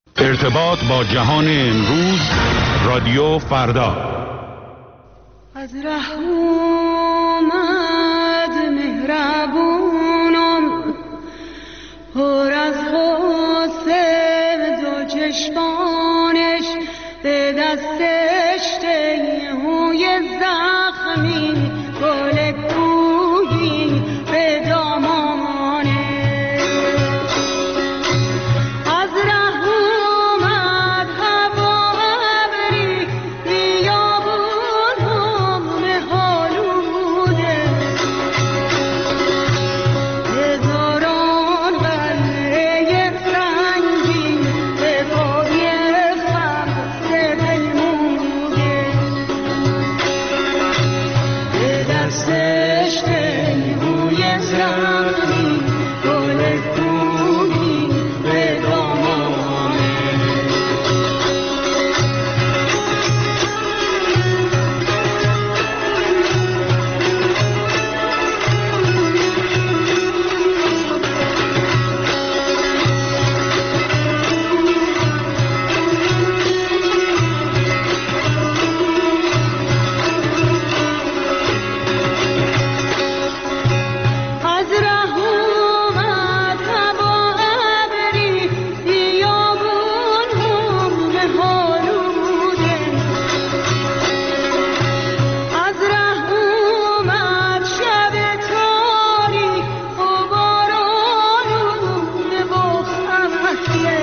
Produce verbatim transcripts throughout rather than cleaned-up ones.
ارتباط با جهان امروز، رادیو فردا. از ره اومد مهربونم، پر از غصه دو چشمانش، به دستش تیهوی زخمی، گل کوهی به دامانش. از ره اومد هوا ابری، بیابون هم آلوده، هزاران قلعه سنگین به پای خسته پیموده، به دستش تیهوی زخمی، گل کوهی به دامانه. از ره اومد هوا ابری، بیابون هم آلوده، از ره اومد شب تاریک و بارانونه و خفیه،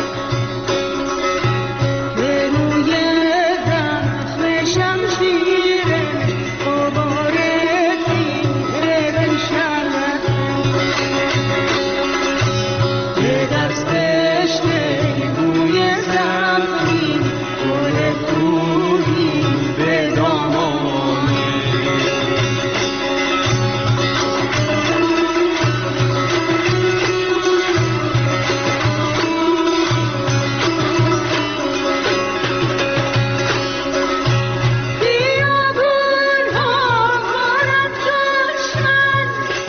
به روی زخم شمشیرش غبار تیره بنشسته، به دستش تیهوی زخمی، گل کوهی به دامانه. بیابون ها پر از دشمن،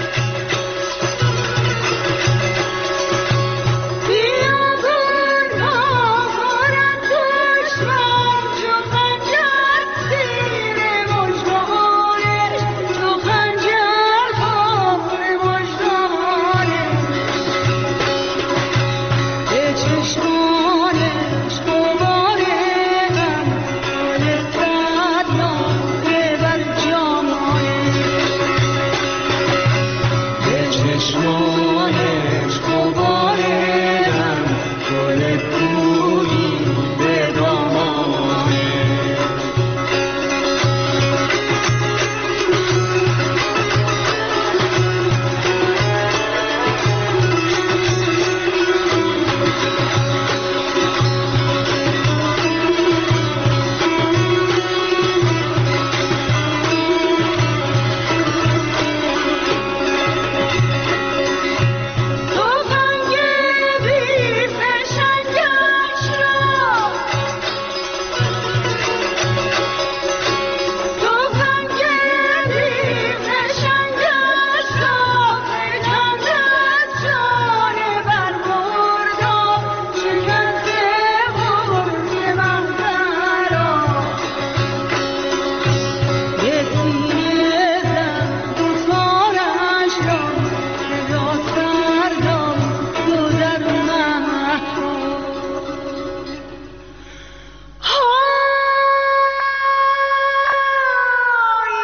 بیابون ها پر از دشمن، چو خنجر زیر مژگانش، چو خنجر خار مژگانش، به چشمانش غبار غم، گل صدناله بر جامانش، به چشمانش غبار غم، گل کوهی به دامانش. تفنگ بی فشنگش را، تفنگ بی فشنگش را، فکند از جان برمردم، شکنده برگ مهتر را، به سینه زد دوتارش را، صدا سرداد گذر مهتاب. های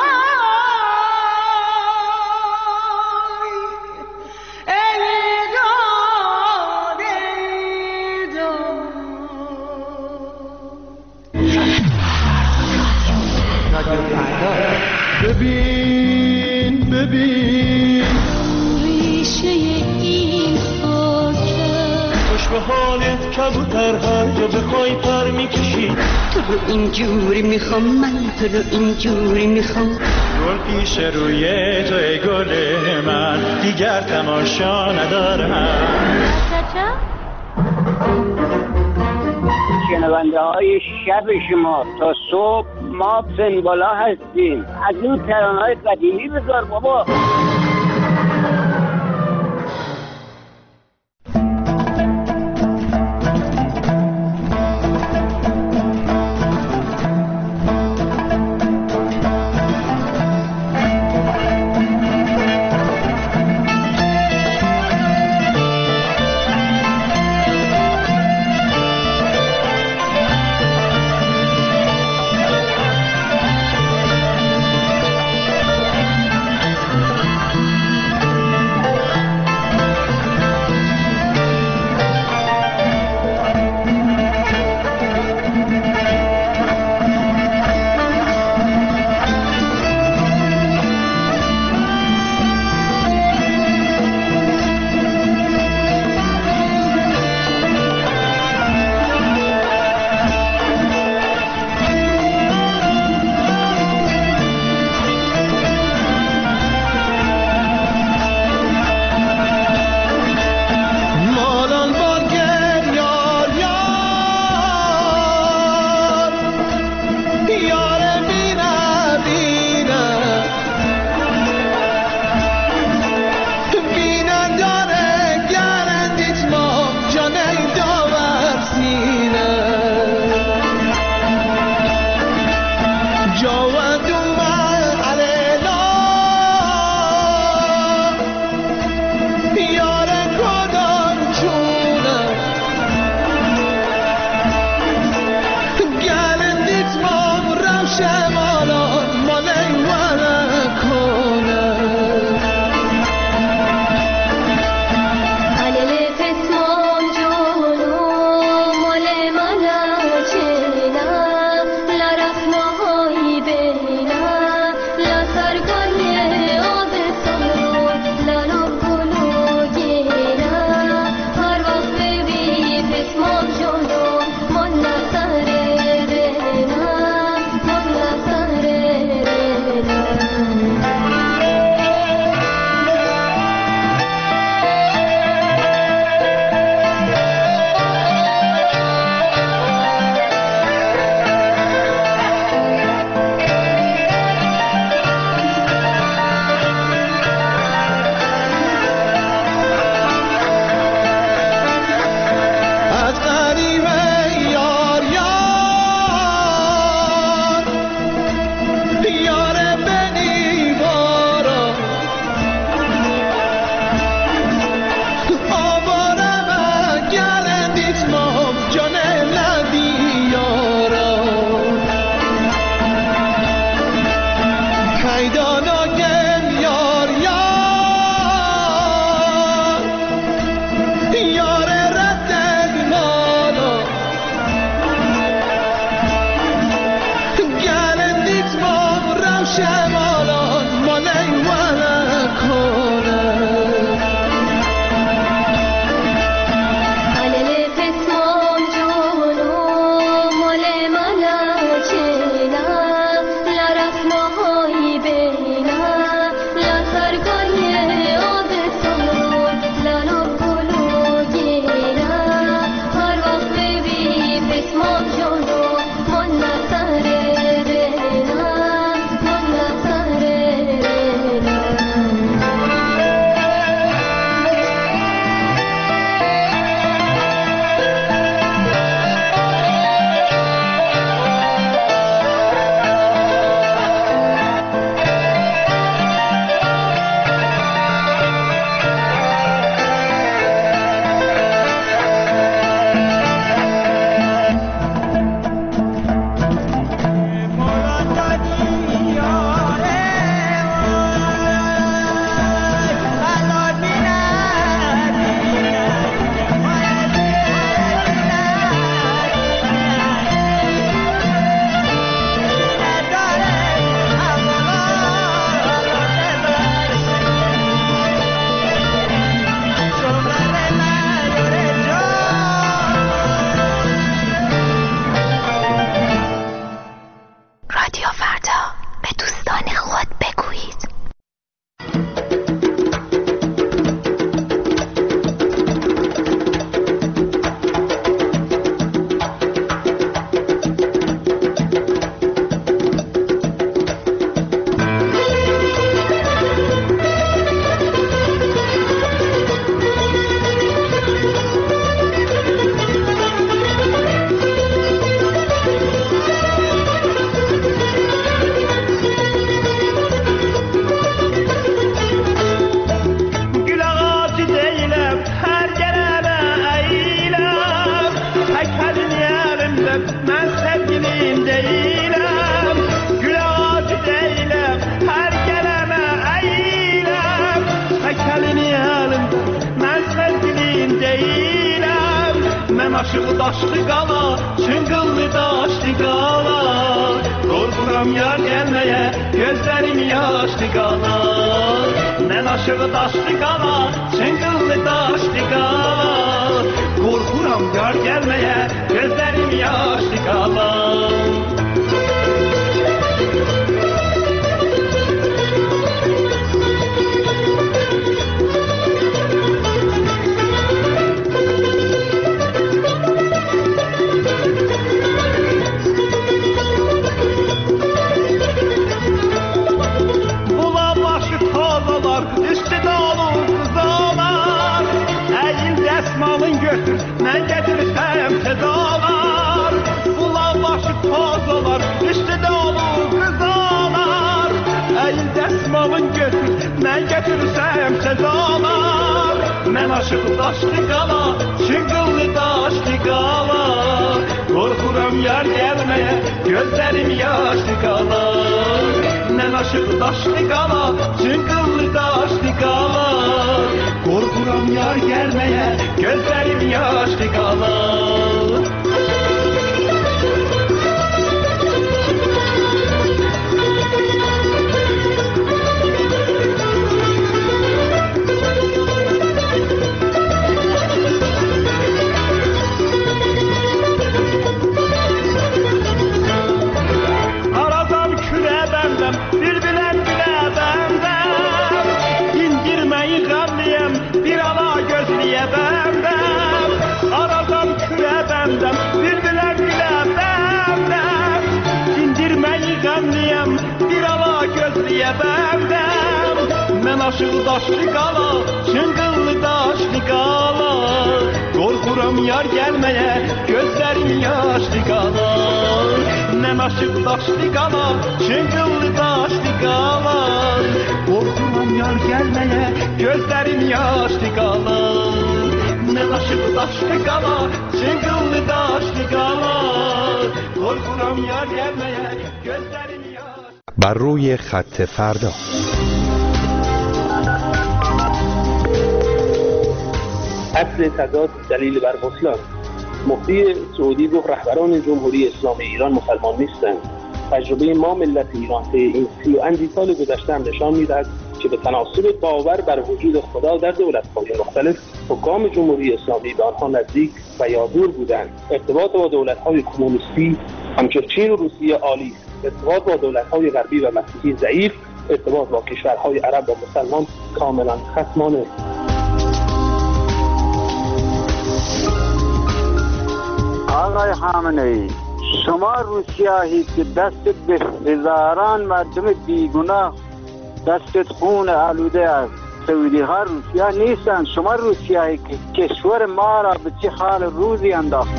های ای داد، ای داد. ببین ببین ریشه این خاکه، خوش به حالت کبوتر، هر جا بخوای پر میکشی. تو رو اینجوری میخوام، من تو رو اینجوری میخوام. گل پیش روی تو ای گل من، دیگر تماشا ندارم. شنونده های شب شما تا صبح ما پنبالا هستیم. از اون ترانه های قدیمی بذار بابا. aşığı daşlı qala, çıngıllı daşlı qala. Qorxuram yar gəlməyə, gözlərim yaşlı qala. Mən aşığı daşlı qala, çıngıllı daşlı qala. Qorxuram yar gəlməyə, gözlərim yaşlı qala. Mən gətirsəm sədalar, bulaq başı toz olar, üstüdə olur qızalar. Əyil dəsmalın götür, mən gətirsəm sədalar. Mən aşıq daşlı qala, çıngıllı daşlı qala. Qorxuram yar gəlməyə, gözlərim yaşlı qala. Mən aşıq daşlı qala, çıngıllı daşlı qala. Qorxuram yar gəlməyə, gözlərim yaşlı qala. Arazam külə bəndəm, bir-bilən gülə bəndəm. İndirməyi qəmliyəm, bir ala gözliyə bəndəm. Arazam külə bəndəm, bir-bilən gülə bəndəm. İndirməyi qəmliyəm, bir ala gözliyə bəndəm. Mən aşığı daşlı qala, çıngıllı daşlı qala. Qorxuram yar gəlməyə, gözlərim yaşlı qala. Mən aşığı daşlı qala, çıngıllı daşlı qala. Qorxuram yar gəlməyə, gözlərim yaşlı qala. Mən aşığı daşlı qala, çıngıllı daşlı qala. Qorxuram yar gəlməyə, gözlərim yaşlı. بر روی خط فردا. اصل تضاد دلیل بر بطلان. مفتی سعودی گفت رهبران جمهوری اسلامی ایران مسلمان نیستند. تجربه ما ملت ایران طی این سی و اندی سال گذشته هم نشان می‌دهد که به تناسب باور بر وجود خدا در دولت‌های مختلف حکام جمهوری اسلامی به آنها نزدیک و یا دور بودند. ارتباط با دولت‌های کمونیستی همچون چین و روسیه عالی است. ارتباط با دولت‌های غربی و مسیحی ضعیف. ارتباط با کشورهای عرب و مسلمان کاملا خصمانه. آقای خامنه‌ای، شما روسیاهی که دستت به هزاران مردم بیگناه دستت خون آلوده است. سعودی ها روسیا نیستند. شما روسیاهی که کشور ما را به چه حال روزی انداخت.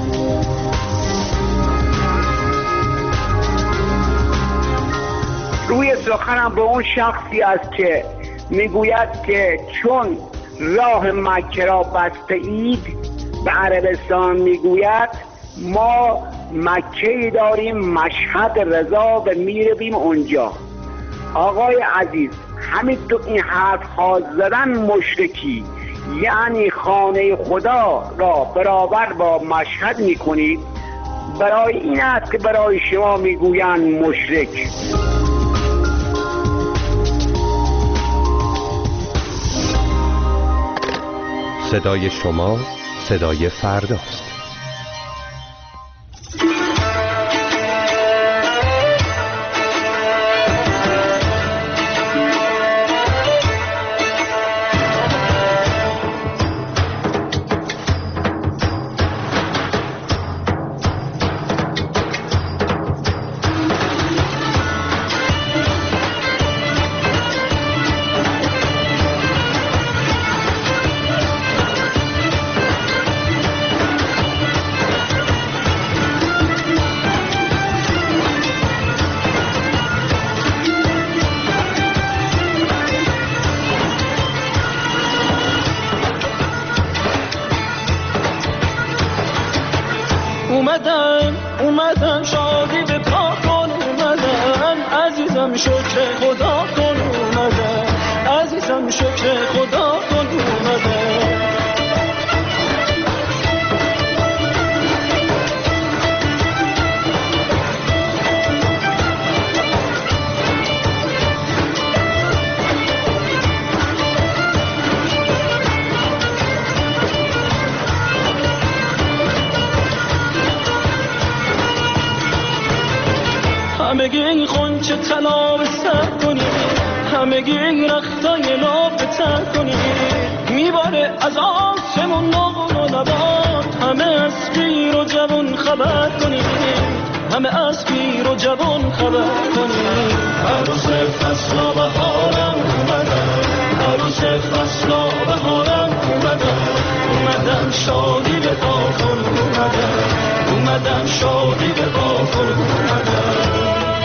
روی سخنم به اون شخصی است که میگوید که چون راه مکه را بسته اید، به عربستان میگوید ما مکه داریم مشهد رضا و میرویم اونجا. آقای عزیز، همین تو این حرف ها زدن مشرکی، یعنی خانه خدا را برابر با مشهد میکنید. برای این است که برای شما میگویند مشرک. صدای شما صدای فرداست. اومدن اومدن شادی به پا کن، اومدن عزیزم شکر خدا کن، اومدن عزیزم شکر خدا کن، اومدن همگی خونچه طلا به سر کنید، همگی رختای لاف تر کنید. میباره از آسمون نقل و نبات، همه از پیر و جوان خبر کنید، همه از پیر و جوان خبر کنید. عروس فصلا بهارم اومدم، عروس فصلا بهارم اومدم، اومدم شادی به پا کن اومدم، اومدم شادی به پا کن اومدم.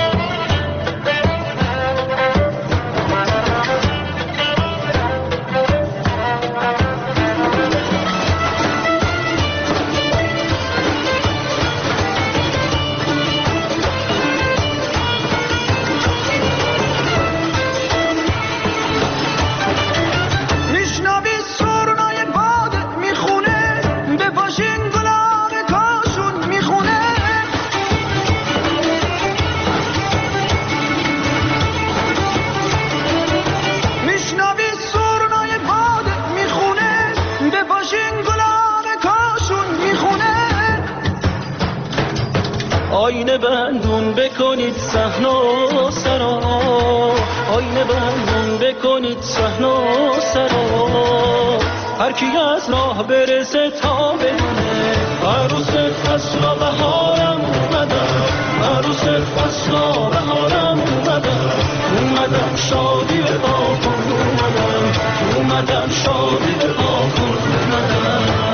آینه بندون بکنید صحن و سرا، آینه بندون بکنید صحن و سرا، هر کی از راه برسه تا بدونه عروس فصلا بهارم اومدم، عروس فصلا بهارم اومدم، اومدم شادی به با کن اومدم، اومدم شادی به با کن اومدم.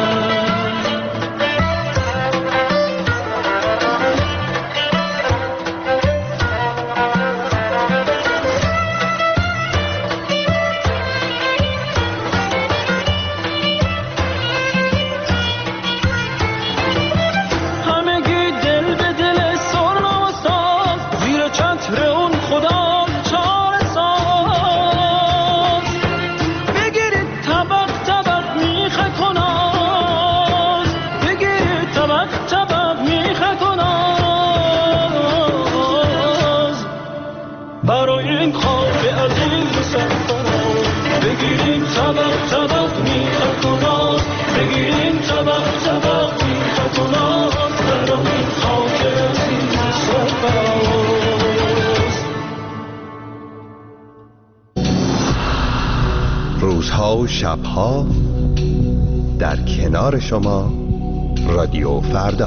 روزها و شبها در کنار شما رادیو فردا.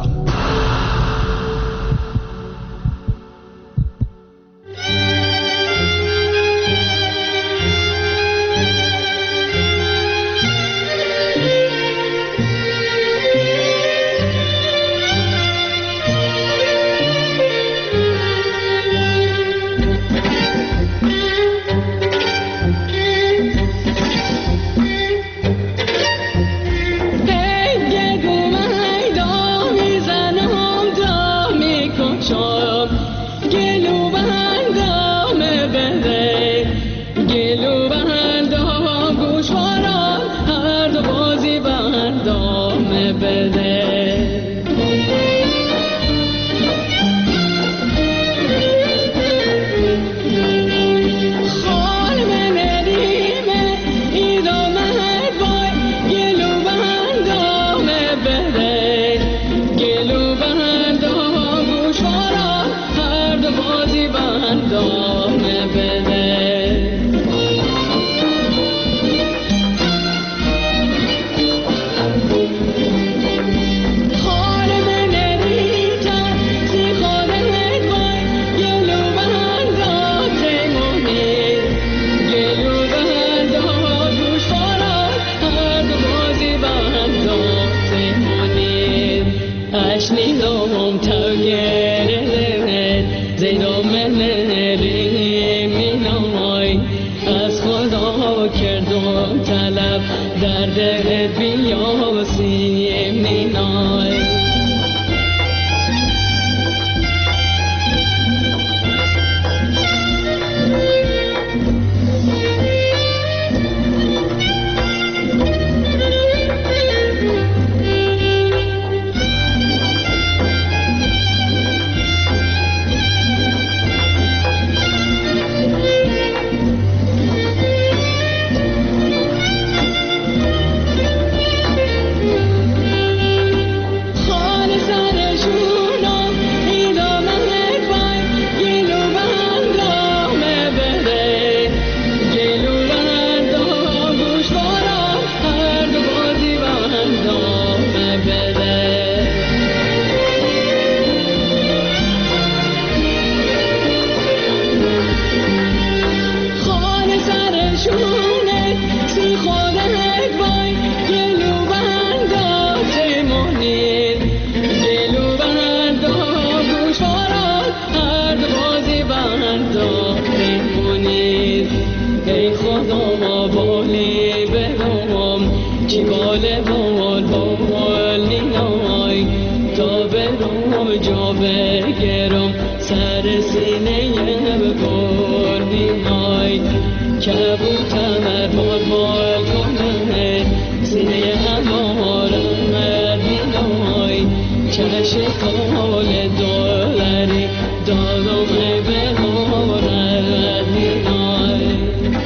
کجا بگیرم سر سینه بگل بیای کبوتر بال بال کنه سینه همارم مردینای چشم کال دولری دارم به مارد مینای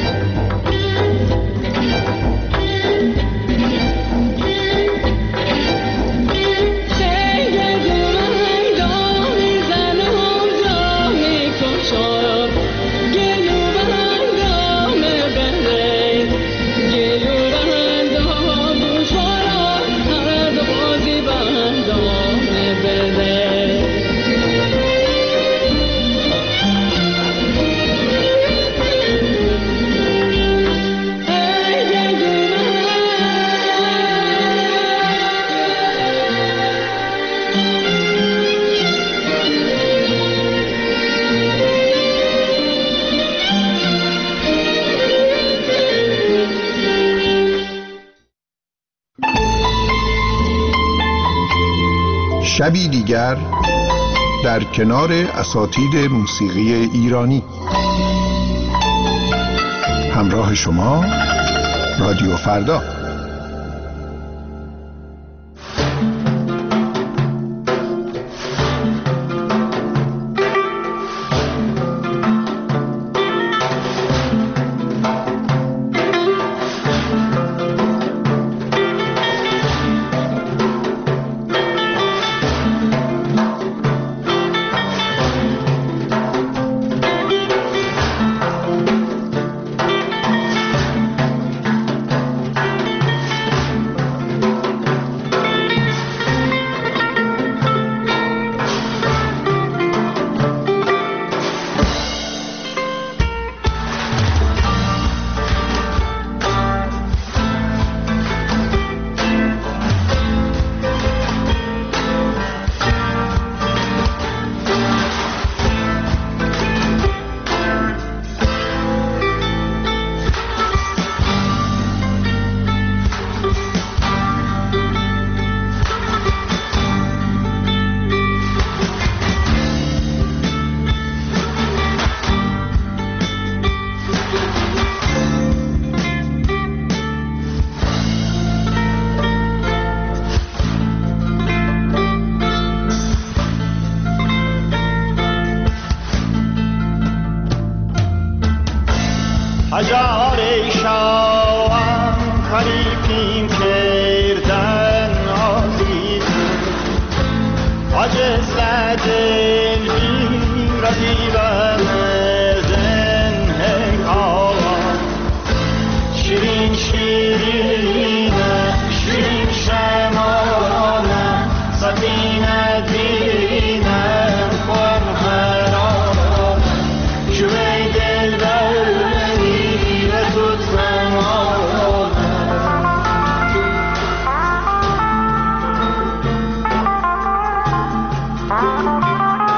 شبی دیگر در کنار اساتید موسیقی ایرانی. همراه شما رادیو فردا. هزار شاوان خلیفیم کردن آزید عجز دل بی رزیبن زن هنگاوان شیرین شیرین شیرین شمانه سفینه دینم خورمرانه شوی دل بر Thank you.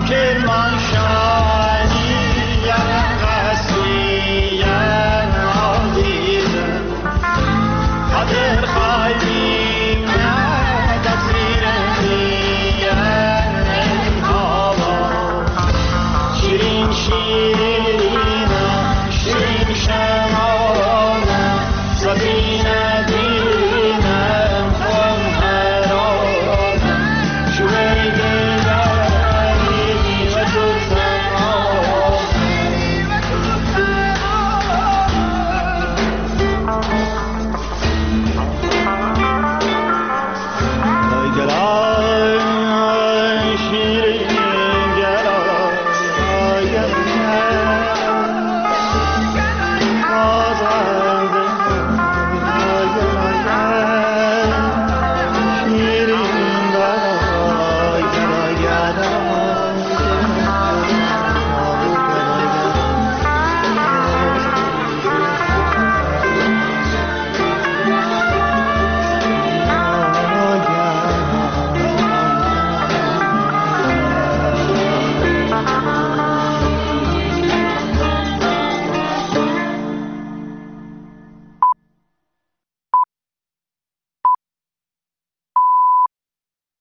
دلم